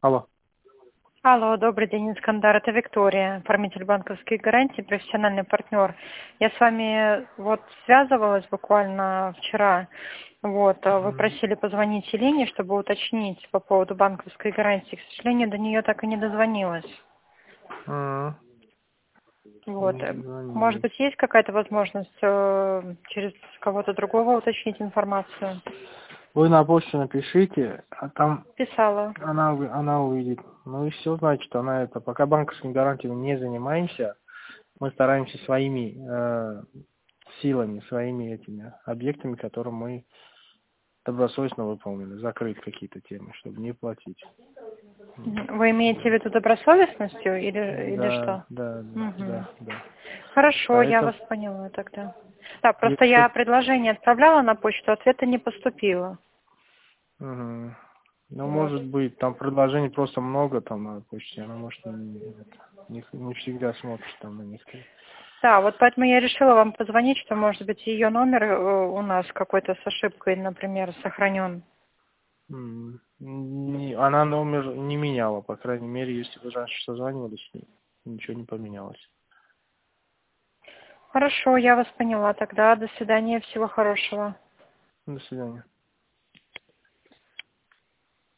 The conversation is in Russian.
Алло. Алло, добрый день, Искандар. Это Виктория, оформитель банковских гарантий, профессиональный партнер. Я с вами вот связывалась буквально вчера. Вот, вы Мгм. просили позвонить Елене, чтобы уточнить по поводу банковской гарантии. К сожалению, до нее так и не дозвонилась. М, Вот, Не может дозвонились. быть, есть какая-то возможность через кого-то другого уточнить информацию? Вы на почту напишите, а там Писала. она увидит. Ну и все, значит, она это. Пока банковскими гарантиями не занимаемся, мы стараемся своими силами, своими этими объектами, которые мы добросовестно выполнили, закрыть какие-то темы, чтобы не платить. М. Вы имеете в виду добросовестностью или Да, что? да, да, Мгм. да, да. Хорошо, я вас Поэтому, поняла тогда. Да, просто если... я предложение отправляла на почту, ответа не поступило. Мгм. Ну, Вот. может быть, там предложений просто много там на почте, она может не всегда смотрит там на них. Да, вот поэтому я решила вам позвонить, что, может быть, ее номер у нас какой-то с ошибкой, например, сохранен. Она номер не меняла, по крайней мере, если вы раньше созванивались, ничего не поменялось. Хорошо, я вас поняла тогда. До свидания, всего хорошего. До свидания.